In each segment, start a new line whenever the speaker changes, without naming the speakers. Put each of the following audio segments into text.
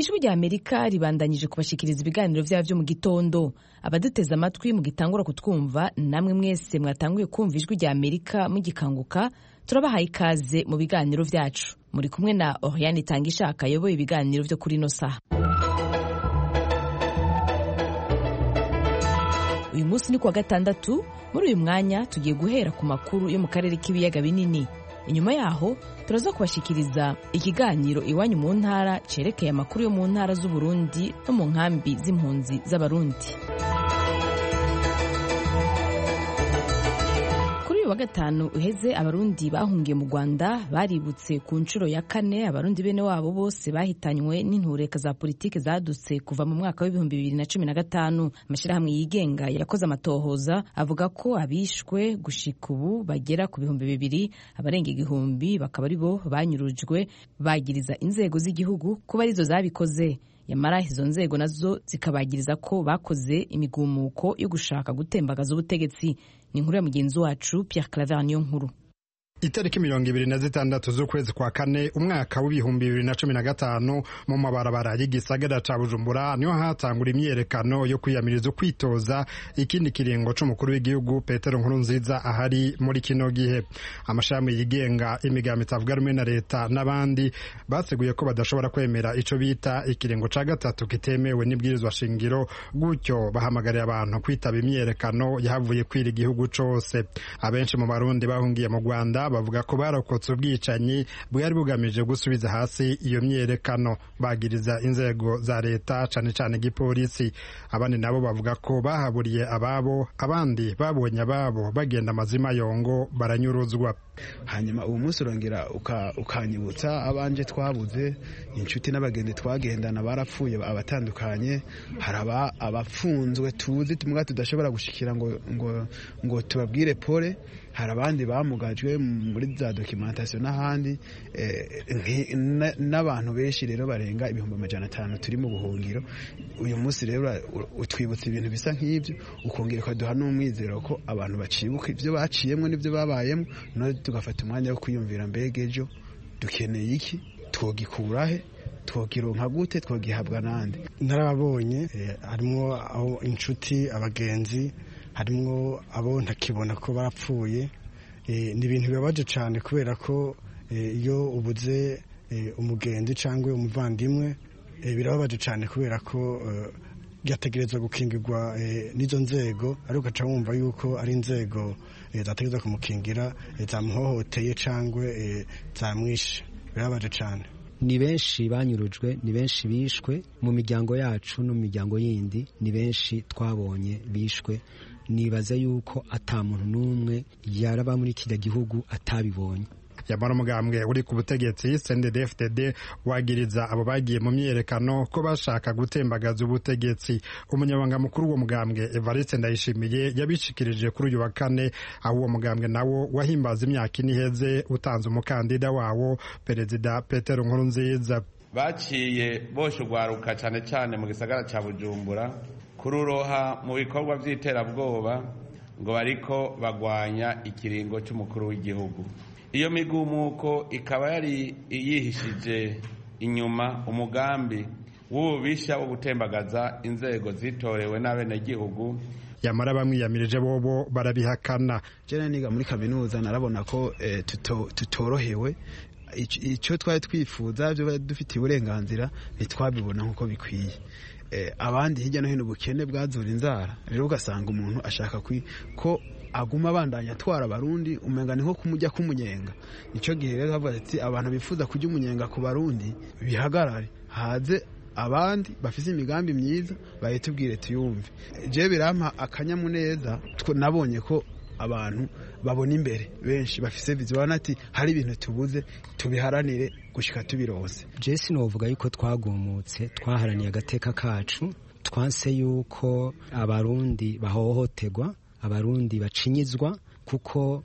ijwi rya Amerika ribandanyije kubashikiriza ibiganiro vyavyo mu gitondo. Abaduteze amatwi mu gitangura kutwumva, namwe mwese mwatanguye kumva ijwi rya Amerika mugikanguka, turabahaye ikaze mu biganiro vyacu. Muri kumwe na Oriane Tangishaka ayoboye ibiganiro vyo kuri no saha. Uyu munsi ni kuwa gatandatu. Muri uyu mwanya tugiye guhera ku makuru yo mu karere k'ibiyaga binini. Inyuma yaho turaza kubashikiriza ikiganiro iwanyu mu ntara cerekeye amakuru yo mu ntara z'u Burundi no mu nkambi z'impunzi z'abarundi. Kuri uyu wa gatanu uheze abarundi bahungiye mu Rwanda baributse ku nshuro ya 4 abarundi bene wabo bose bahitanywe n'intureka za politike zadutse kuva mu mwaka wa 2015. Amashirahamwe yigenga yakoze amatohoza avuga ko abishwe gushika ubu bagera ku 2,000, abarenga 1,000 bakaba ari bo banyurujwe, bagiriza inzego z'igihugu kuba arizo zabikoze. Yamara izo nzego nazo zikabagiriza ko bakoze imigumuko yo gushaka gutembagaza ubutegetsi. Ni inkuru ya mugenzi wacu Pierre Claver Niyonkuru.
Itariki 26 z'ukwezi kwa 4 umwaka w'2015 mu mabarabara y'igisagara ca Bujumbura niho hatangura imyerekano yo kwiyamiriza kwitoza ikindi kiringo c'umukuru w'igihugu Petero Nkurunziza ahari muri kino gihe. Amashami yigenga, imigambi itavuga rumwe na leta n'abandi baseguye ko badashobora kwemera ico bita ikiringo ca gatatu kitemewe n'ibwirizwa shingiro, gutyo bahamagarira abantu kwitaba imyerekano yahavuye kwira igihugu cose. Abenshi mu barundi bahungiye mu Rwanda bavuga ko barokotse ubwicanyi bwari bugamije gusubiza hasi iyo myerekano, bagiriza inzego za leta cane cane igipolisi. Abandi nabo bavuga ko bahaburiye ababo, abandi babonye ababo bagenda amazima yongo baranyuruzwa.
Hanyuma uwo munsi urongera ukanyibutsa abanje twabuze, inshuti n'abagenzi twagendana barapfuye abatandukanye, haraba abafunzwe tuzi tumwe tudashobora gushikira ngo tubabwire pole, hari abandi bamugajwe muri za documentation n'ahandi, n'abantu benshi rero barenga 500 turi mu buhungiro. Uyu munsi rero utwibutsa ibintu bisa nk'ivyo, ukongera ukaduha n'umwizero ko abantu bacibuka ivyo baciyemwo n'ivyo babayemo, no tugafata umwanya wo kwiyumvira mbega ejo dukeneye iki, twogikurahe, twogironka gute, twogihabwa nande.
Narababonye harimo aho inshuti, abagenzi, harimo abo ntakibona ko barapfuye. Ni ibintu bibabaje cyane kubera ko iyo ubuze umugenzi cyangwa umuvandimwe birababaje cyane kubera ko byategerezwa gukingirwa n'izo nzego, ariko ugaca wumva yuko ari inzego zategerezwa kumukingira zamuhohoteye cyangwa zamwishe. Birababaje cyane.
Ni benshi banyurujwe, ni benshi bishwe mu miryango yacu no mu miryango yindi, ni benshi twabonye bishwe. Nibaza yuko ata muntu n'umwe yaraba muri kiriya gihugu atabibonye.
Yamara umugambwe uri ku butegetsi CNDD-FDD wagiriza abo bagiye mu myerekano ko bashaka gutembagaza ubutegetsi. Umunyabanga mukuru wo mugambwe Evariste Ndayishimiye yabishikirije kuri uyu wa 4, aho uwo mugambwe nawo wahimbaza imyaka iniheze utanze umukandida wawo Perezida Petero Nkurunziza.
Baciye boshugwaruka cyane cyane mu gisagara ca Bujumbura kururoha mu bikorwa vy'iterabwoba ngo bariko bagwanya ikiringo c'umukuru w'igihugu. Iyo migumuko ikaba yari yihishije inyuma umugambi w'ububisha wo gutembagaza inzego zitorewe n'abenegihugu.
Yamara bamwiyamirije bobo barabihakana.
Jene niga muri kaminuza narabona ko tutorohewe, icyo twari twifuza byo dufitiye uburenganzira ntitwabibona nkuko bikwiye. Abandi hirya no hino ubukene bwazura inzara, rero ugasanga umuntu ashaka ko aguma abandanya atwara abarundi, umenga niho kumujya kumunyenga. Nicyo gihe rero havuga ati abantu bifuza kujya umunyenga ku barundi bihagarare, haze abandi bafise imigambi myiza bayitubwire tuyumve. Je birampa akanyamuneza, nabonye ko abantu babona imbere benshi bafise viziyo ati hari ibintu tubuze tubiharanire gushika tubirose.
Jesse novuga yuko twagumutse, twaharaniye agateka kacu, twanse yuko abarundi bahohoterwa, abarundi bacinyizwa, kuko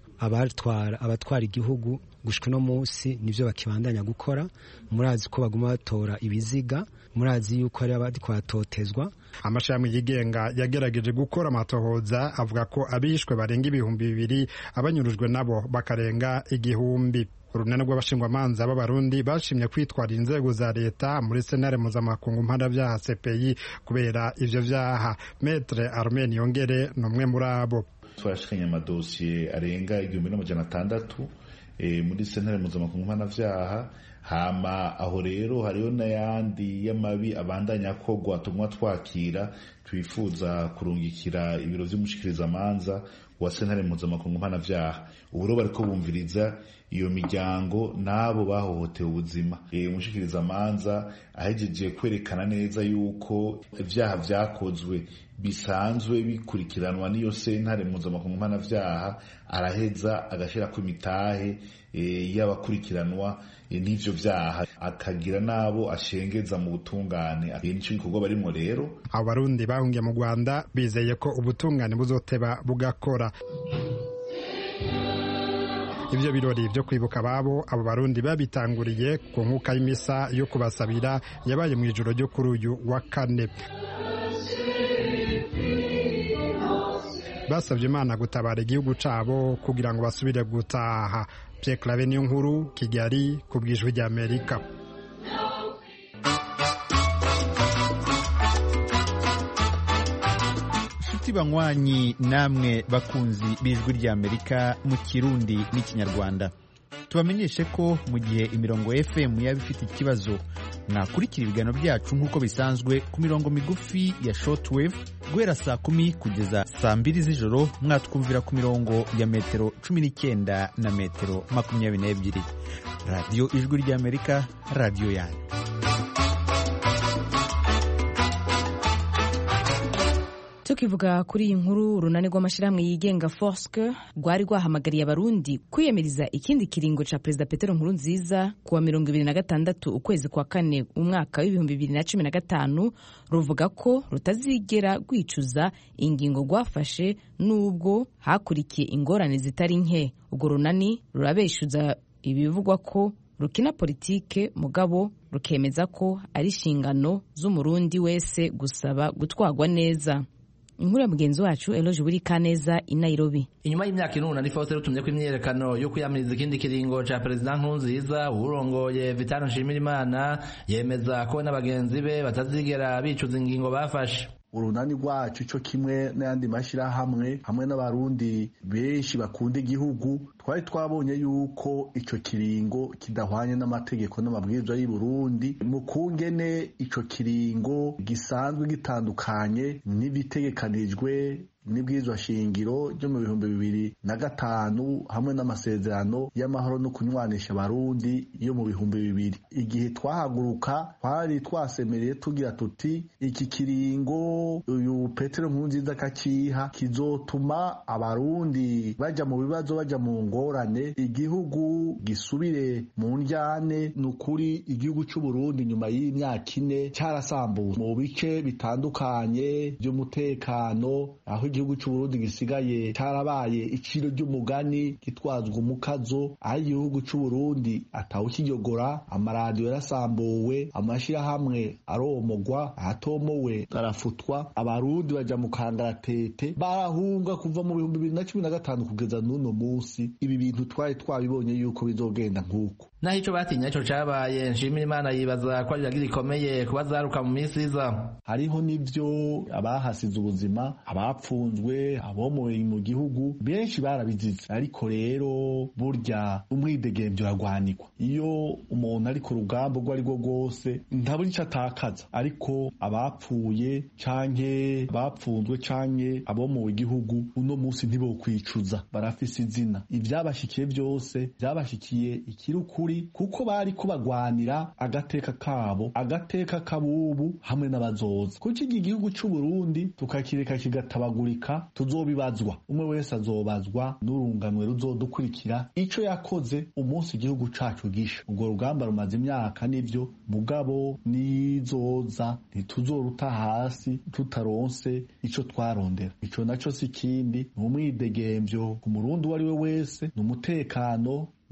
abatwara igihugu gushika no munsi nivyo bakibandanya gukora. Murazi ko baguma batora ibiziga, murazi yuko ari abadi kwatotezwa.
Amashami yigenga yagerageje gukora amatohoza avuga ko abishwe barenga 2,000, abanyurujwe nabo bakarenga 1,000. urunani rw'abashingwamanza b'abarundi bashimye kwitwara inzego za leta muri sentare mpuzamakungu mpanavyaha CPI kubera ivyo vyaha. Maître Armen Niyongere ni umwe muri abo.
Twashikanye amadosiye arenga 1600 muri sentare mpuzamakungu mpanavyaha, hama aho rero hariho n'ayandi y'amabi abandanya akorwa tumwa twakira twifuza kurungikira ibiro vy'umushikirizamanza wa sentare mpuzamakungu mpanavyaha. Ubu rero bariko bumviriza iyo miryango n'abo bahohotewe ubuzima. Umushikirizamanza ahejeje kwerekana neza yuko ivyaha vyakozwe bisanzwe bikurikiranwa n'iyo sentare mpuzamakungu mpanavyaha, araheza agashirako imitahe y'abakurikiranwa n'ivyo vyaha, akagira nabo ashengeza mu butungane. Nico gikorwa barimo rero.
Abo barundi bahungiye mu Rwanda bizeye ko ubutungane buzoteba bugakora. Ivyo birori vyo kwibuka ababo abo barundi babitanguriye ku nkuka y'imisa yo kubasabira yabaye mu ijoro ryo kuri uyu wa kane. Basabye Imana gutabara igihugu cabo kugira ngo basubire gutaha. Pierre Claver Niyonkuru, Kigali, ku bw'Ijwi ry'Amerika.
Banywanyi namwe bakunzi b'Ijwi ry'Amerika mu Kirundi n'Ikinyarwanda, tubamenyeshe ko mu gihe imirongo FM yaba ifite ikibazo, mwakurikira ibiganiro byacu nk'uko bisanzwe ku mirongo migufi ya shortwave guhera saa 10 kugeza saa 2 z'ijoro. Mwatwumvira ku mirongo ya metero 19 na metero 22. Radio Ijwi ry'Amerika, radio yanyu.
Tukivuga kuri iyi nkuru, urunani rw'amashirahamwe yigenga Forske rwari rwahamagariye abarundi kwiyemeriza ikindi kiringo ca Perezida Petero Nkurunziza kuwa 26 ukwezi kwa kane umwaka w'2015, ruvuga ko rutazigera rwicuza ingingo rwafashe nubwo hakurikiye ingorane zitari nke. Urwo runani rurabeshuza ibivugwa ko rukina politike mugabo rukemeza ko ari inshingano z'umurundi wese gusaba gutwagwa neza. Inkuru ya mugenzi wacu Eloge Burikaneza i Nairobi.
Inyuma y'imyaka inuna ni Faustin rutumye ko imyerekano yo kwiyamiriza ikindi kiringo ca Perezida Nkurunziza, urongoye Vital Nshimirimana yemeza ko n'abagenzi be batazigera bicuza ingingo bafashe.
Urunani rwacu cyo kimwe n'ayandi mashirahamwe hamwe n'abarundi benshi bakunda igihugu twari twabonye yuko ico kiringo kidahwanye n'amategeko n'amabwiriza y'u Burundi, mu kungene ico kiringo gisanzwe gitandukanye n'ibitegekanijwe n'ibwirizwa shingiro ryo mu 2005 hamwe n'amasezerano y'amahoro no kunywanisha abarundi yo mu 2000. Igihe twahaguruka twari twasemereye tugira tuti iki kiringo uyu Petero Nkurunziza kaciha kizotuma abarundi baja mu bibazo, baja mu ngorane, igihugu gisubire mu njyane. Nukuri igihugu c'u Burundi nyuma y'imyaka 4 cyarasambuwe mu bice bitandukanye by'umutekano, aho igihugu cy'u Burundi gisigaye cyarabaye iciro ry'umugani gitwazwa umukazo, aho igihugu cy'u Burundi atawukiyogora, amaradiyo yarasambuwe, amashirahamwe aromogwa, ahatomowe arafutwa, abarundi baja mu kangaratete barahunga kuva mu 2015 kugeza n'uno munsi. Ibi bintu twari twabibonye yuko bizogenda nk'uko.
Naho ico batinya ico cabaye, Nshimirimana yibaza ko ari iragira ikomeye kubazaruka mu minsi iza.
Hariho nivyo abahasize ubuzima, abapfunzwe, abomoye mu gihugu benshi barabizize, ariko rero burya umwidegemvyo uragwanikwa. Iyo umuntu ari ku rugamba rwo ari rwo rwose ntaburi ico atakaza, ariko abapfuye canke bapfunzwe canke abomowe igihugu uno munsi ntibokwicuza, barafise izina. Ivyabashikiye byose byabashikiye ikirukuri, kuko bari kubagwanira agateka kabo, agateka kabubu hamwe n'abazoza. Kuki igihugu cy'u Burundi tukakireka kigatabagurika, tuzobibazwa, umwe wese azobazwa n'urunganwe ruzodukurikira ico yakoze umunsi igihugu cacu gisha. Ubwo rugamba rumaze imyaka nivyo, mugabo nizoza ntituzoruta hasi tutaronse ico twarondera. Ico naco si kindi, n'umwidegemvyo ku murundi wari we wese, n'umutekano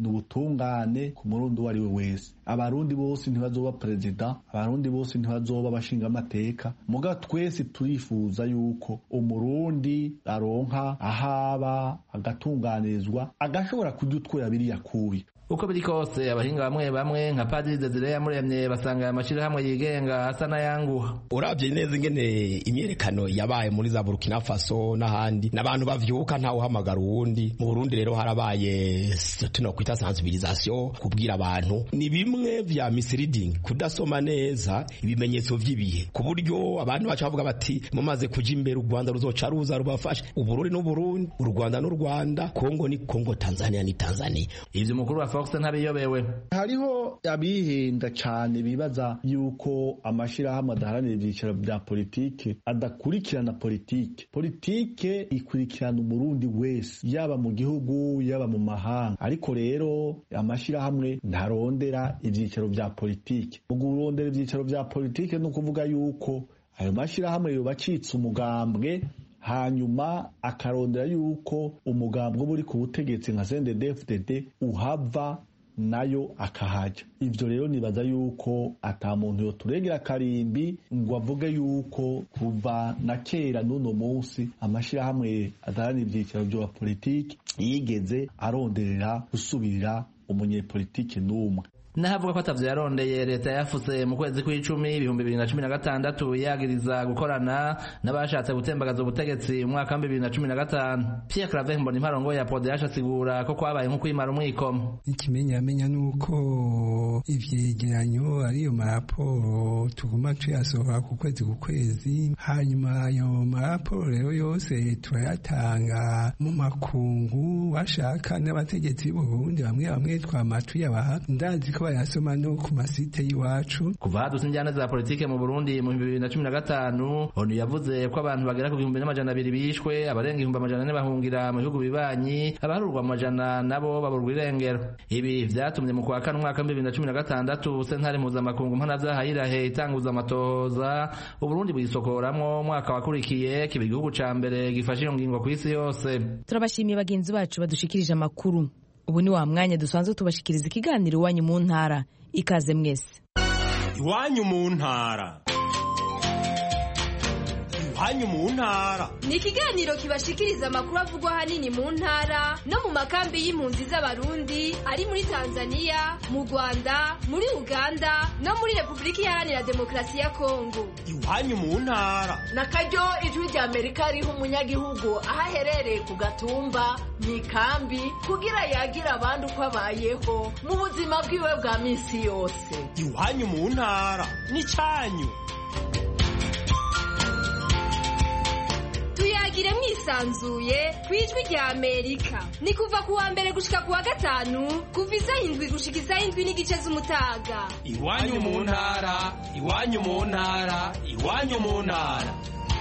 ni ubutungane ku murundi uwo ari we wese. Abarundi bose ntibazoba perezida, abarundi bose ntibazoba abashingamateka, muga twese turifuza yuko umurundi aronka ahaba agatunganirizwa agashobora kudutwera biriya kubi.
Uko biri kose abahinga bamwe nka Padiri Desire Yamuremye basanga aya mashirahamwe yigenga asa n'ayanguha.
Uravye neza ingene imyerekano yabaye muri za Burkina Faso n'ahandi n'abantu bavyuka ntawe uhamagara uwundi. Mu Burundi rero harabaye tuno kwita sensibilisation kubwira abantu ni bimwe vya misleading, kudasoma neza ibimenyetso vy'ibihe ku buryo abantu baca bavuga bati mumaze kuja imbere u Rwanda ruzoca ruza rubafashe, Uburundi n'Uburundi, u Rwanda n'u Rwanda, Kongo ni Kongo, Tanzania ni Tanzania.
Ivyo mukuru wa ntabiyobewe.
Hariho abihenda cyane bibaza yuko amashirahamwe adaharanira ibyicaro bya politike adakurikirana politike ikurikirana umurundi wese, yaba mu gihugu yaba mu mahanga. Ariko rero amashirahamwe ntarondera ibyicaro bya politike. Mu kurondera ibyicaro bya politike no kuvuga yuko ayo mashirahamwe yobacitse umugambwe, hanyuma akarondera yuko umugambwe uba uri ku butegetsi nka CNDD-FDD uhava nayo akahaja. Ivyo rero nibaza yuko ata muntu yoturegera karimbi ngo avuge yuko kuva na kera n'uno munsi amashirahamwe adaharanira ivyicaro vya politiki yigeze aronderera gusubirira umunyepolitiki n'umwe.
Nahavuga ko atavyo yarondeye leta yafuse mu kwezi kw'icumi 2016 yagiriza gukorana n'abashatse gutembagaza ubutegetsi mu mwaka wa 2015. Pierre Claver Mbonimparongo ya PODH asigura ko kwabaye nko kwimara umwikomo.
Ikimenyamenya nuko ivyegeranyo ariyo maraporo tuguma tuyasohora ku kwezi, hanyuma ayo maraporo rero yose turayatanga mu makungu, washaka n'abategetsi b'u Burundi bamwe twamatuye abaha ndazi bayasoma no ku masite y'iwacu.
Kuva hadutse injyana za politike mu Burundi mu 2015, ONU yavuze ko abantu bagera ku 1200 bishwe, abarenga 400 bahungira mu bihugu bibanyi, abaharurwa mu majana nabo baburwa irengero. Ibi vyatumye mu kwa kane umwaka wa 2016 sentare mpuzamakungu mpanavyaha Irahe itanguza amatohoza u Burundi bwisokoramwo umwaka wakurikiye kiba igihugu ca mbere gifashe iyo ngingo kw'isi yose.
Turabashimiye bagenzi bacu badushikirije amakuru. Ubu ni wa mwanya dusanzwe tubashikiriza ikiganiro Iwanyu mu ntara. Ikaze mwese.
Iwanyu mu ntara. Iwanyu mu ntara
ni ikiganiro kibashikiriza amakuru avugwa hanini mu ntara no mu makambi y'impunzi z'abarundi ari muri Tanzania, mu Rwanda, muri Uganda no muri Republika Iharanira Demokarasi ya Kongo.
Iwanyu mu ntara
na karyo ijwi rya Amerika riha umunyagihugu aho aherereye ku gatumba mu ikambi kugira yagira abandi uko abayeho mu buzima bwiwe bwa minsi yose.
Iwanyu mu ntara ni cyanyu.
Tuyagire mwisanzuye kwijwi rya Amerika. Ni kuva ku wa mbere gushika ku wa gatanu kuva isaha 7 gushika isaha 7 n'igice z'umutaga.
Iwanyu mu ntara, iwanyu mu ntara, iwanyu mu ntara.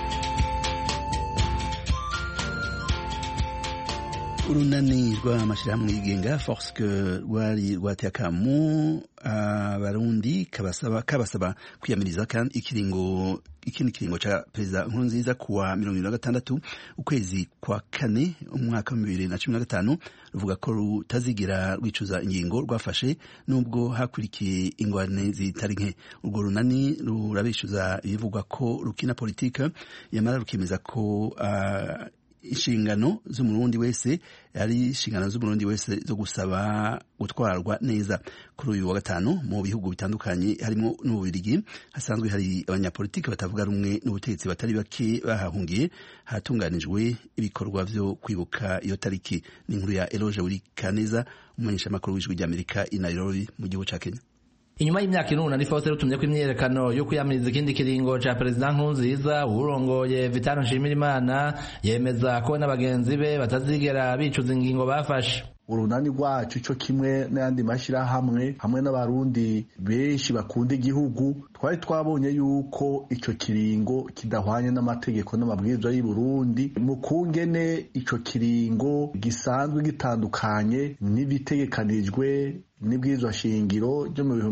Urunani rw'amashirahamwe yigenga Forske rwari rwatekamu abarundi kabasaba kwiyamiriza kandi ikindi kiringo ca Perezida Nkurunziza kuwa 26 ukwezi kwa kane umwaka wa 2015 ruvuga ko rutazigira rwicuza ingingo rwafashe nubwo hakurikiye ingwane zitari nke. Urwo runani rurabishuza ibivugwa ko rukina politika yamara rukemeza ko inshingano z'umurundi wese ari inshingano z'umurundi wese zo gusaba gutwarwa neza. Kuri uyu wa gatanu mu bihugu bitandukanye harimo n'Ububiligi hasanzwe hari abanyapolitiki batavuga rumwe n'ubutegetsi batari bake bahahungiye, hatunganijwe ibikorwa vyo kwibuka iyo tariki. Ni inkuru ya Eloge Wurikaneza, umumenyeshamakuru w'ijwi rya Amerika i Nairobi mu gihugu ca Kenya.
Inyuma y'imyaka inuna ni Faustin rutumye ko imyerekano yo kwiyamiriza ikindi kiringo ca Perezida Nkurunziza, urongoye Vitano Nshimirimana yemeza ko n'abagenzi be batazigera bicuza ingingo bafashe.
Urunani rwacu cyo kimwe n'andi mashirahamwe hamwe n'abarundi benshi bakunda igihugu twari twabonye yuko ico kiringo kidahwanye n'amategeko n'amabwiriza y'u Burundi mu kungene ico kiringo gisanzwe gitandukanye n'ibitegekanijwe n'ibwirizwa shingiro ryo mu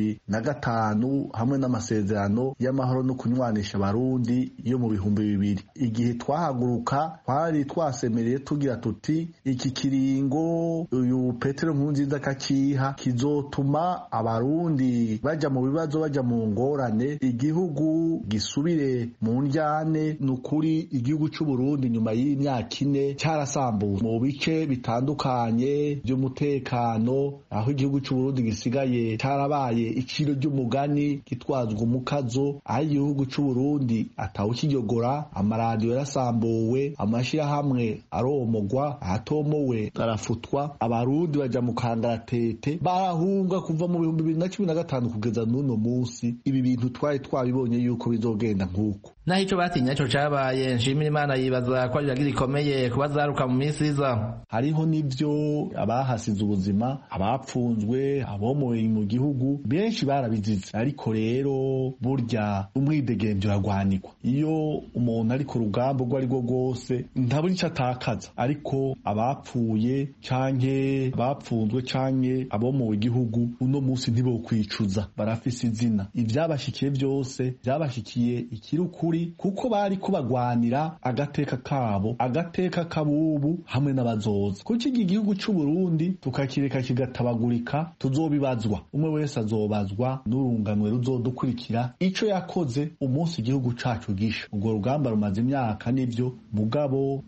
2005 hamwe n'amasezerano y'amahoro no kunywanisha abarundi yo mu 2000. Igihe twahaguruka twari twasemereye tugira tuti iki kiringo uyu Petero Nkurunziza kakiha kizotuma abarundi baja mu bibazo, baja mu ngorane, igihugu gisubire mu njyane. Nukuri igihugu c'u Burundi nyuma y'imyaka 4 cyarasambuwe mu bice bitandukanye by'umutekano, aho igihugu cy'u Burundi gisigaye cyarabaye iciro ry'umugani gitwazwa umukazo, aho igihugu cy'u Burundi atawukiyogora, amaradiyo yarasambuwe, amashirahamwe aromogwa, ahatomowe arafutwa, abarundi baja mu kangaratete, barahunga kuva mu 2015 kugeza n'uno munsi. Ibi bintu twari twabibonye yuko bizogenda nk'uko.
Naho ico batinya ico cabaye, Nshimira Imana yibaza ko ari iragira ikomeye kubazaruka mu minsi iza.
Hariho n'ivyo abahasize ubuzima, abapfunzwe, abomoye mu gihugu, benshi barabizize. Ariko rero burya umwidegemvyo uragwanirwa. Iyo umuntu ari ku rugamba urwo ari rwo rwose ntaburi ico atakaza. Ariko abapfuye canke abapfunzwe canke abomowe igihugu uno munsi ntibokwicuza, barafise izina. Ivyabashikiye byose byabashikiye ikirukuri, kuko bari kubagwanira agateka kabo, agateka kabubu hamwe n'abazoza. Kuko iki gihugu cy'u Burundi tukakireka kigatabagurika, tuzobibazwa, umwe wese azobazwa n'urunganwe ruzodukurikira ico yakoze umunsi igihugu cacu gisha. Ubwo rugamba rumaze imyaka n'ivyo mugabo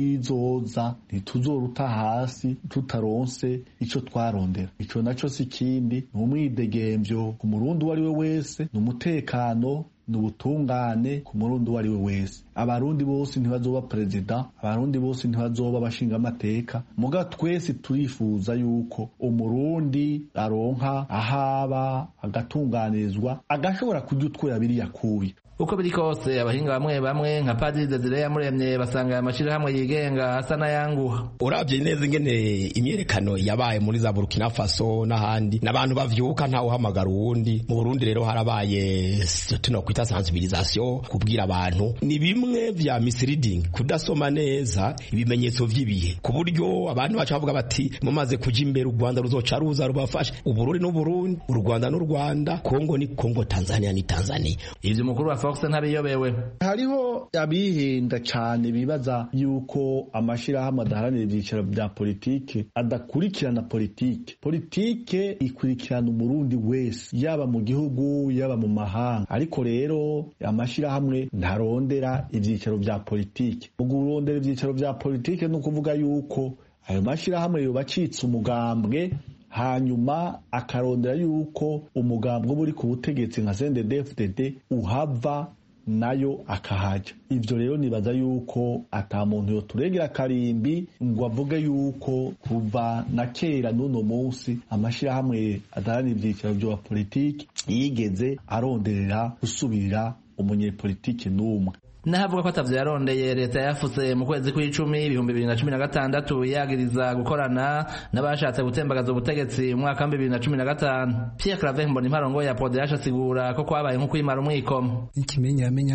nizoza ntituzoruta hasi tutaronse ico twarondera. Ico naco si kindi n'umwidegemvyo ku murundi wari we wese, n'umutekano, n'ubutungane ku murundi wari we wese. Abarundi bose ntibazoba perezida, abarundi bose ntibazoba bashinga amateka, muga twese turifuza yuko umurundi aronka ahaba, agatunganirizwa, agashobora kujya biriya kubi.
Uko biri kose abahinga bamwe bamwe nka Padiri Desire Yamuremye basanga amashirahamwe yigenga asa n'ayanguha.
Uravye neza ingene imyerekano yabaye muri za Burkina Faso n'ahandi, n'abantu bavyuka ntawe uhamagara uwundi. Mu Burundi rero harabaye tuno kwita sensibilisation, kubwira abantu ni bimwe vya misleading, kudasoma neza ibimenyetso vy'ibihe, ku buryo abantu baca bavuga bati mumaze kuja imbere u Rwanda ruzoca ruza rubafashe. Uburundi n'Uburundi, u Rwanda n'u Rwanda, Kongo ni Kongo, Tanzania ni Tanzania.
Ivyo mukuru wa Fox ntabiyobewe.
Hariho abihenda cyane bibaza yuko amashirahamwe adaharanira ibyicaro bya politike adakurikirana politike. Politike ikurikirana umurundi wese, yaba mu gihugu yaba mu mahanga. Ariko rero amashirahamwe ntarondera ibyicaro bya politike. Ugurondera ibyicaro bya politike no kuvuga yuko ayo mashirahamwe yo bacitse umugambwe, hanyuma akarondera yuko umugambwe buri ku butegetsi nka CNDD-FDD uhava nayo akahaja. Ivyo rero nibaza yuko ata muntu yoturegera karimbi ngo avuge yuko kuva na kera n'uno munsi amashirahamwe adaharanira ivyicaro vya politiki yigeze aronderera gusubirira umunyepolitiki n'umwe.
Nahavuga ko atavyo yarondeye, leta yafuse mu kwezi kw'icumi 2016 yagiriza gukorana n'abashatse gutembagaza ubutegetsi mu mwaka wa 2015. Pierre Claver Mbonimparongo ya PODH asigura ko kwabaye nko kwimara umwikomo.
Ikimenyamenya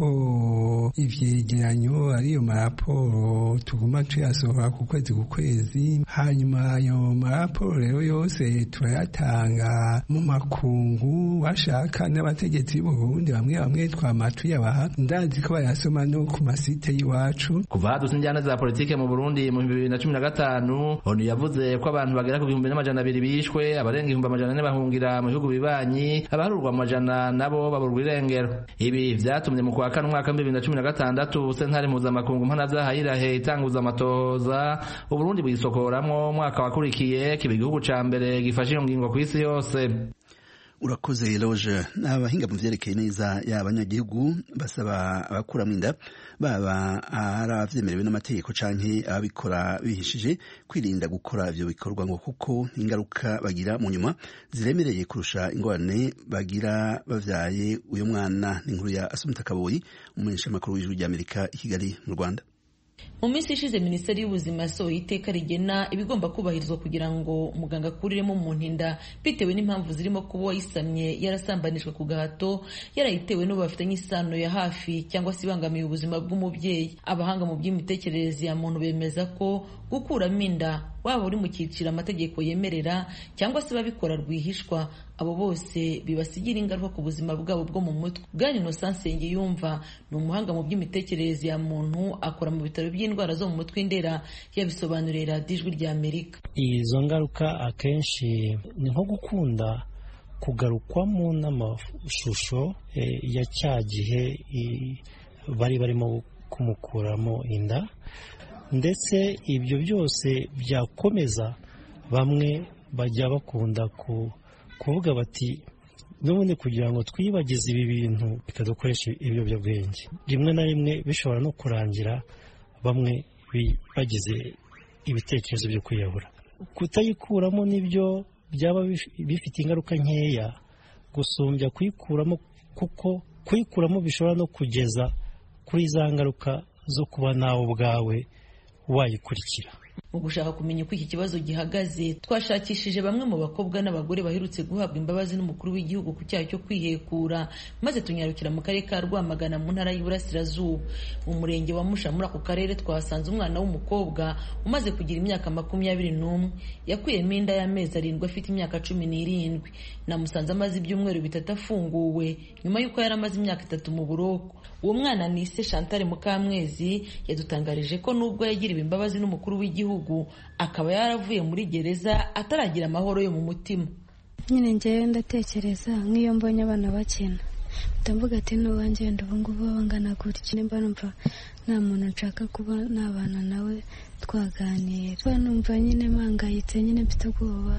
nuko ivyegeranyo ariyo maraporo tuguma tuyasohora ku kwezi, hanyuma ayo maraporo rero yose turayatanga mu makungu, bashaka n'abategetsi b'u Burundi bamwe bamwe twamatuye abaha, ndazi ko bayasoma no ku masite y'iwacu.
Kuva hadutse injyana za politike mu Burundi mu 2015, ONU yavuze ko abantu bagera ku 1200 bishwe, abarenga 1400 bahungira mu bihugu bibanyi, abaharurwa mu majana nabo baburwa irengero. Ibi vyatumye mu kwa kane umwaka 2016 sentare mpuzamakungu mpanavyaha irahe itanguza amatohoza u Burundi bwisokoramwo umwaka wakurikiye kiba igihugu ca mbere gifashe iyo ngingo kw'isi yose.
Urakoze Loje. Abahinga mu vyerekeye neza y'abanyagihugu basaba abakuramwo inda baba aravyemerewe n'amategeko canke ababikora bihishije kwirinda gukora ivyo bikorwa ngo kuko ingaruka bagira mu nyuma ziremereye kurusha ingorane bagira bavyaye uyo mwana. N'inkuru ya Asumta Kaboyi, umumenyeshamakuru w'Ijwi ry'Amerika i Kigali mu Rwanda.
mu minsi ishize minisiteri y'ubuzima yasohoye iteka rigena ibigomba kubahirizwa kugira ngo umuganga akuriremo umuntu inda bitewe n'impamvu zirimo kuba uwayisamye yarasambanijwe ku gahato, yarayitewe n'ubu bafitanye isano ya hafi cyangwa se ibangamiye ubuzima bw'umubyeyi. Abahanga mu by'imitekerereze ya muntu bemeza ko gukuramo inda waba uri mu cyiciro amategeko yemerera cyangwa se babikora rwihishwa, abo bose bibasigira ingaruka ku buzima bwabo bwo mu mutwe. Bwana Innocent Nsengiyumva ni umuhanga mu by'imitekerereze ya muntu, akora mu bitaro by'indwara zo mu mutwe Ndera, yabisobanuriye radiyo Ijwi ry'Amerika.
Izo ngaruka akenshi ni nko gukunda kugarukwamo n'amashusho ya cya gihe bari barimo kumukuramo inda, ndetse ibyo byose byakomeza bamwe bajya bakunda kuvuga bati n'ubundi kugira ngo twibagize ibi bintu bikadukoresha ibiyobyabwenge. Rimwe na rimwe bishobora no kurangira bamwe bagize ibitekerezo byo kwiyahura. Kutayikuramo nibyo byaba bifite ingaruka nkeya gusumbya kuyikuramo, kuko kuyikuramo bishobora no kugeza kuri za ngaruka zo kuba nawe ubwawe wayikurikira.
Mu gushaka kumenya uko iki kibazo gihagaze, twashakishije bamwe mu bakobwa n'abagore baherutse guhabwa imbabazi n'umukuru w'igihugu ku cyaha cyo kwihekura, maze tunyarukira mu karere ka Rwamagana mu ntara y'Iburasirazuba. Mu murenge wa Musha muri ako karere twahasanze umwana w'umukobwa umaze kugira imyaka 21, yakuyemo inda y'amezi 7 afite imyaka 17. Namusanze amaze ibyumweru 3 afunguwe nyuma y'uko yari amaze imyaka 3 mu buroko. Uwo mwana ni se Chantal Mukamwezi, yadutangarije ko nubwo yagiriwe imbabazi n'umukuru w'igihugu akaba yaravuye muri gereza ataragira amahoro yo mu mutima.
Nyine njyewe ndatekereza nk'iyo mbonye abana bakina ndavuga ati n'uwanjye wenda ubu ngubu bangana gutya, nimba numva nta muntu nshaka kuba nabana nawe twaganira. Numva nyine mpangayitse, nyine mfite ubwoba,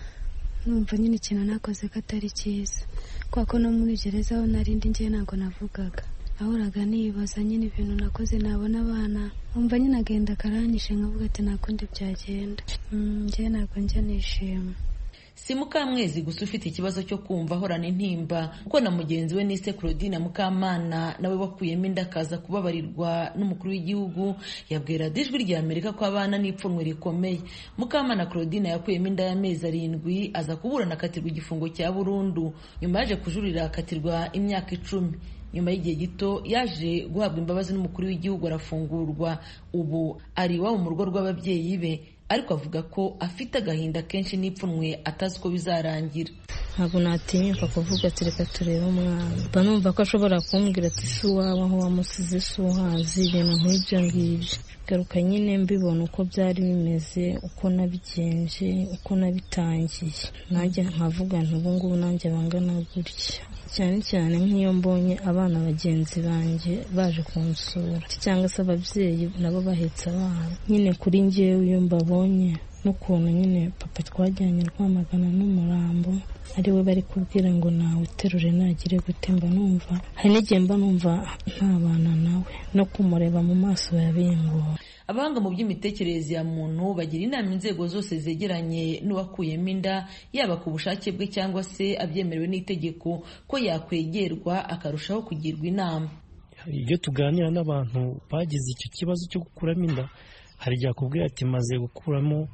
numva nyine ikintu nakoze ko atari cyiza, kuko no muri gereza aho narindi njyewe ntabwo navugaga, nahoraga nibaza nyine ibintu nakoze nabona abana, umva nyine agenda akaranyishe nkavuga ati nta kundi byagenda. Njyewe ntabwo njya nishima.
Si Mukamwezi gusa ufite ikibazo cyo kumva ahorana intimba, kuko na mugenzi we Nise Claudine Mukamana nawe wakuyemo inda akaza kubabarirwa n'umukuru w'igihugu, yabwira Ijwi ry'Amerika ko abana n'ipfunwe rikomeye. Mukamana Claudine yakuyemo inda y'amezi 7 aza kuburana akatirwa igifungo cya burundu, nyuma yaje kujurira akatirwa imyaka 10. Nyuma y'igihe gito yaje guhabwa imbabazi n'umukuru w'igihugu arafungurwa, ubu ari iwabo mu rugo rw'ababyeyi be, ariko avuga ko afite agahinda kenshi n'ipfunwe atazi ko bizarangira.
Ntabwo natinyuka kuvuga ati reka turebe umwana, mba numva ko ashobora kumbwira ati si uwawe aho wamusize si uhazi, ibintu nk'ibyo ngibyo. Garuka nyine mbibona uko byari bimeze, uko nabigenje, uko nabitangiye, nanjye nkavuga nti ubu ngubu nanjye bangana gutya. Cyane cyane nk'iyo mbonye abana bagenzi banjye baje kunsura cyangwa se ababyeyi nabo bahetse abana, nyine kuri njyewe iyo mbabonye n'ukuntu nyine papa twajyanye Rwamagana n'umurambo ari we bari kubwira ngo nawe uterure nagire gute, mba numva hari n'igihe mba numva ntabana nawe, no kumureba mu maso yabingora.
Abahanga mu by'imitekerereze ya muntu bagira inama inzego zose zegeranye n'uwakuyemo inda, yaba ku bushake bwe cyangwa se abyemerewe n'itegeko, ko yakwegerwa akarushaho kugirwa inama.
Iyo tuganira n'abantu bagize icyo kibazo cyo gukuramo inda, hari igihe akubwira ati maze gukuramo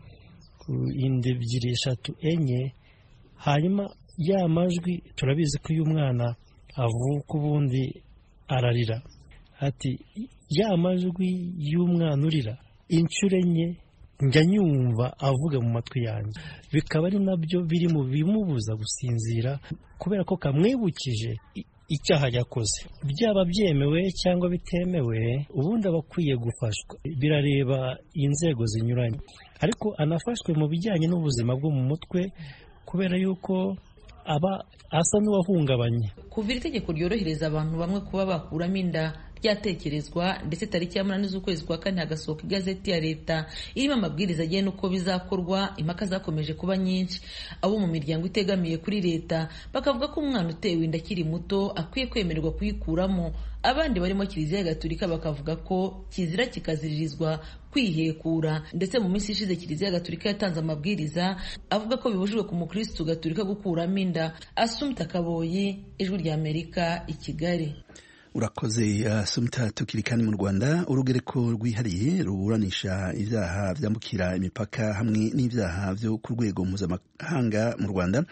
inda 2, 3, 4, hanyuma ya majwi turabizi ko uyu mwana avuka ubundi ararira, ati ya majwi y'umwana urira inshuro 4 njya nyumva avuga mu matwi yanjye, bikaba ari nabyo biri mu bimubuza gusinzira, kubera ko kamwibukije icyaha yakoze. Byaba byemewe cyangwa bitemewe, ubundi abakwiye gufashwa, birareba inzego zinyuranye, ariko anafashwe mu bijyanye n'ubuzima bwo mu mutwe, kubera yuko aba asa n'uwahungabanye.
Kuva itegeko ryorohereza abantu bamwe kuba bakuramo inda ryatekerezwa, ndetse tariki ya 8 z'ukwezi kwa 4 hagasohoka igazeti ya leta irimo amabwiriza agena uko bizakorwa, impaka zakomeje kuba nyinshi. Abo mu miryango itegamiye kuri leta bakavuga ko umwana utewe inda akiri muto akwiye kwemererwa kuyikuramo, abandi barimo Kiliziya Gatolika bakavuga ko kizira kikaziririzwa kwihekura, ndetse mu minsi ishize Kiliziya Gatolika yatanze amabwiriza avuga ko bibujijwe ku mukristo Gatolika gukuramo inda. Assumpta Kaboyi, Ijwi ry'Amerika, i Kigali.
urakoze Sumta. Tukiri kandi mu Rwanda, urugereko rwihariye ruburanisha ibyaha byambukira imipaka hamwe n'ibyaha byo ku rwego mpuzamahanga mu Rwanda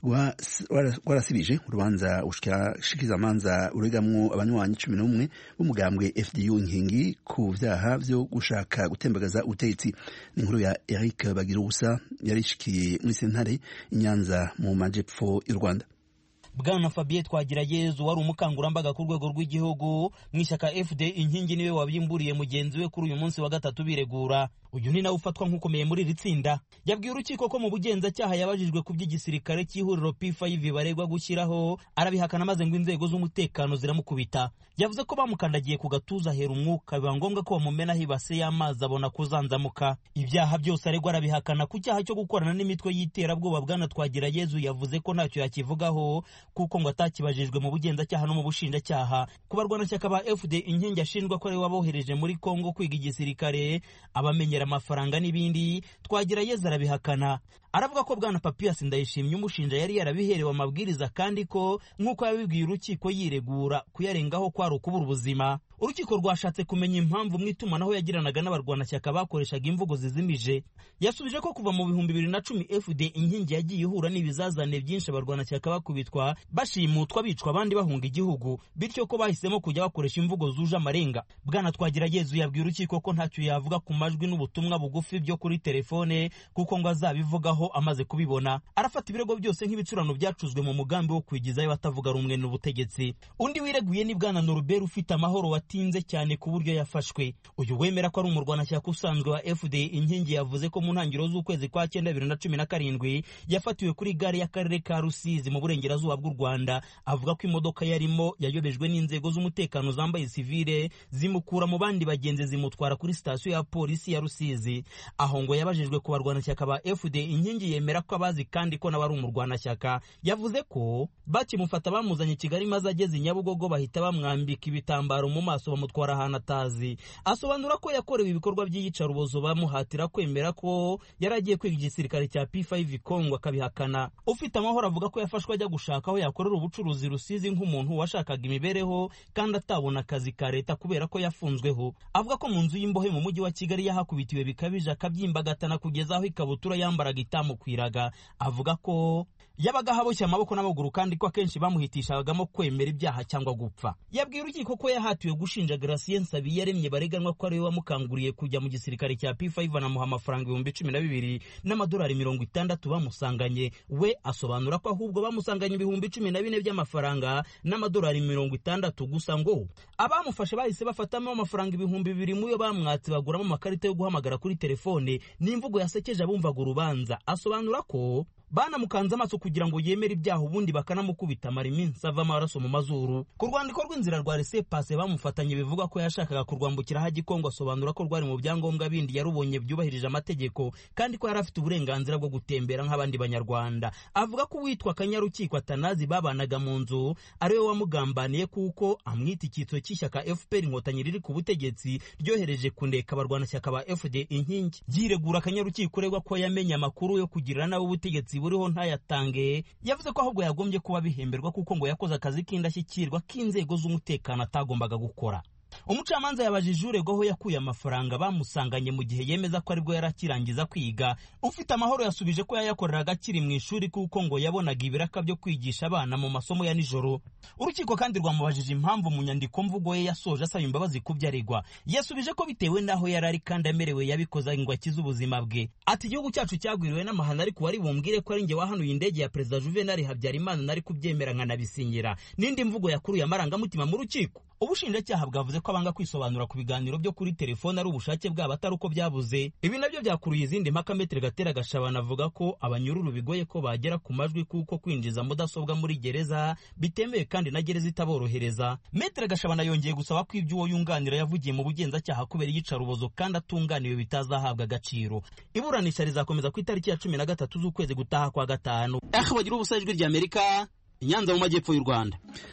rwarasibije urubanza ubushikirizamanza uregamwo abanywanyi 11 b'umugambwe FDU Inkingi ku vyaha vyo gushaka gutembagaza ubutegetsi. Ni inkuru ya Eric Bagirubusa yarishikiye muri sentare Inyanza mu majepfo y'u Rwanda.
Bwana Fabien Twagirayezu wari umukangurambaga ku rwego rw'igihugu mu ishyaka FD Inkingi niwe wabyimburiye mugenzi we kuri uyu munsi wa gatatu biregura. Uyu ni nawe ufatwa nk'ukomeye muri iri tsinda. Yabwiye urukiko ko mu bugenzacyaha yabajijwe ku by'igisirikare cy'ihuriro P5 baregwa gushyiraho, arabihakana maze ngo inzego z'umutekano ziramukubita. Yavuze ko bamukandagiye ku gatuza hera umwuka, biba ngombwa ko bamumenaho ibase y'amazi abona kuzanzamuka. Ibyaha byose aregwa arabihakana. Ku cyaha cyo gukorana n'imitwe y'iterabwoba, Bwana Twagirayezu yavuze ko ntacyo yakivugaho kuko ngo atakibajijwe mu bugenzacyaha no mu bushinjacyaha. Ku barwanashyaka ba FD Inkingi ashinjwa ko ari wabohereje muri Kongo kwiga igisirikare, abamenyera amafaranga n'ibindi, Twagirayezu arabihakana. Aravuga ko Bwana Papias Ndayishimye umushinja yari yarabiherewe amabwiriza kandi ko nk'uko yabibwiye urukiko yiregura kuyarengaho kwari ukubura ubuzima. Urukiko rwashatse kumenya impamvu mu itumanaho yagiranaga n'abarwanashyaka bakoreshaga imvugo zizimije. Yasubije ko kuva mu 2010 FD Inkingi yagiye ihura n'ibizazane byinshi abarwanashyaka bakubitwa, bashimutwa, bicwa, abandi bahunga igihugu, bityo ko bahisemo kujya bakoresha imvugo zuje amarenga. Bwana Twagirayezu yabwiye urukiko ko ntacyo yavuga ku majwi n'ubutumwa bugufi byo kuri telefone kuko ngo azabivugaho amaze kubibona. Arafata ibirego byose nk'ibicurano byacuzwe mu mugambi wo kwigizayo batavuga rumwe n'ubutegetsi. Undi wireguye ni Bwana Norbert ufite amahoro watinze cyane ku buryo yafashwe. Uyu wemera ko ari umurwanashyaka usanzwe wa FD Inkingi yavuze ko mu ntangiriro z'ukwezi kwa 9 2017 yafatiwe kuri gare y'akarere ka Rusizi mu burengerazuba bw'u Rwanda. Avuga ko imodoka yarimo yayobejwe n'inzego z'umutekano zambaye civile zimukura mu bandi bagenzi zimutwara kuri sitasiyo ya polisi ya Rusizi. Aho ngo yabajijwe ku barwanashyaka ba FD Inkingi yemera ko abazi kandi ko n'abari umurwanashyaka. Yavuze ko bakimufata bamuzanye Kigali maze ageze Nyabugogo bahita bamwambika ibitambaro mu maso bamutwara ahantu atazi. Asobanura ko yakorewe ibikorwa by'iyicarubozo bamuhatira kwemera ko yaragiye kwiga igisirikare cya P5 Kongo akabihakana. Ufite amahoro avuga ko yafashwe ajya gushaka aho yakorera ubucuruzi Rusizi nk'umuntu washakaga imibereho kandi atabona akazi ka leta kubera ko yafunzweho. Avuga ko mu nzu y'imbohe mu mujyi wa Kigali yahakubitiwe bikabije akabyimbagatana kugeza aho ikabutura yambaraga itamukwiraga. Avuga ko yabaga haboshye amaboko n'amaguru kandi ko akenshi bamuhitishagamo kwemera ibyaha cyangwa gupfa. Yabwiye urukiko ko yahatiwe gushinja Gratien Nsabiyaremye bareganwa ko ari we wamukanguriye kujya mu gisirikare cya P5 anamuha amafaranga 12,000 n'amadolari 60 bamusanganye. We asobanura ko ahubwo bamusanganye 14,000 by'amafaranga n'amadolari 60 gusa ngo abamufashe bahise bafatamo amafaranga 2,000 muyo bamwatse baguramo amakarita yo guhamagara kuri telefone. N'imvugo yasekeje abumvaga urubanza. Asobanura ko banamukanze amaso kugira ngo yemere ibyaha ubundi bakanamukubita mariminsi ava amaraso mu mazuru. Ku rwandiko rw'inzira rwa laissez-passer bamufatanye bivuga ko yashakaga kurwambukira haji Kongo. Asobanura ko rwari mu byangombwa bindi yarubonye byubahirije amategeko kandi ko yari afite uburenganzira bwo gutembera nk'abandi banyarwanda. Avuga ko witwa Kanyarukiko Atanazi babanaga mu nzu ariwe wamugambaniye kuko amwita icyitso cy'ishyaka FPR Inkotanyi riri ku butegetsi ryohereje kundeka abarwanashyaka ba FD Inkingi. Yiregura Kanyarukiko uregwa ko yamenye amakuru yo kugirira nawe ubutegetsi buriho ntayatange. Yavuze ko ahubwo yagombye kuba bihemberwa kuko ngo yakoze akazi k'indashyikirwa k'inzego z'umutekano atagombaga gukora. Umucamanza yabajije uregwaho yakuye amafaranga bamusanganye mu gihe yemeza ko aribwo yarakirangiza kwiga. Ufite amahoro yasubije ko yayakoreraga akiri mu ishuri kuko ngo yabonaga ibiraka byo kwigisha abana mu masomo ya nijoro. Urukiko kandi rwamubajije impamvu mu nyandiko mvugo ye yasoje asaba imbabazi ku byo aregwa. Yasubije ko bitewe naho yarari kandi amerewe yabikoza ngo akize ubuzima bwe. Ati igihugu cyacu cyagwiriwe n'amahano ariko wari bumbwire ko ari nge wahanuye indege ya Perezida Juvenal Habyarimana nari kubyemera nkanabisinyira. N'indi mvugo yakuruye amarangamutima mu rukiko. Ubushinjacyaha bwavuze ko abanga kwisobanura ku biganiro byo kuri telefone ari ubushake bwabo atari uko byabuze. Ibi nabyo byakuruye izindi mpaka. Metre Gatera Gashabana avuga ko abanyururu bigoye ko bagera ku majwi kuko kwinjiza mudasobwa muri gereza bitemewe kandi na gereza itaborohereza. Metre Gashabana yongeye gusaba ko ibyo uwo yunganira yavugiye mu bugenzacyaha kubera iyicarubozo kandi atunganiwe bitazahabwa agaciro. Iburanisha rizakomeza ku itariki ya 13 z'ukwezi gutaha kwa gatanu. Bagira ubusa ijwi ry'Amerika, Inyanza mu majyepfo y'u Rwanda.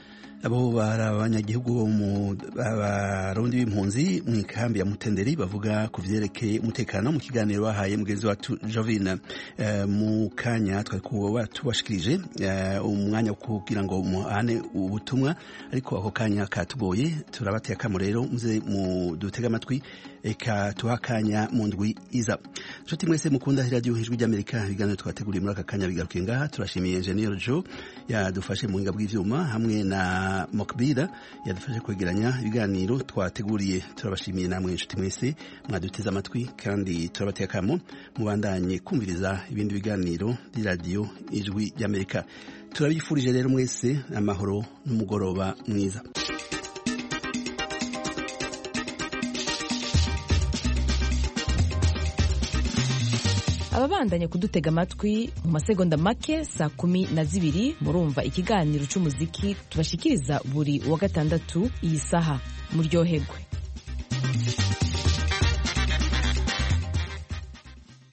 abo bari abanyagihugu bo mu barundi b'impunzi mu ikambi ya Mutenderi bavuga ku vyerekeye umutekano mu kiganiro bahaye mugenzi wacu Jovine. Mu kanya twari kuba tubashikirije umwanya wo kugira ngo muhane ubutumwa, ariko ako kanya katugoye. Turabateye akamo rero muze mu dutega amatwi eka tuhakanya mu ndwi iza. Nshuti mwese mukunda radio Ijwi ry'Amerika, ibiganiro twateguriye muri aka kanya bigaruke ngaha. Turashimiye Engineer Joe yadufashe mu buhinga bw'ivyuma hamwe na Mokbira yadufashe kwegeranya ibiganiro twateguriye. Turabashimiye namwe nshuti mwese mwaduteze amatwi, kandi turabateye akamo mubandanye kumviriza ibindi biganiro di radio Ijwi ry'Amerika. Turabifurije rero mwese amahoro n'umugoroba mwiza.
ababandanye kudutega amatwi mu masegonda make saa 12 murumva ikiganiro c'umuziki tubashikiriza buri wa gatandatu iyi saha. Muryoherwe.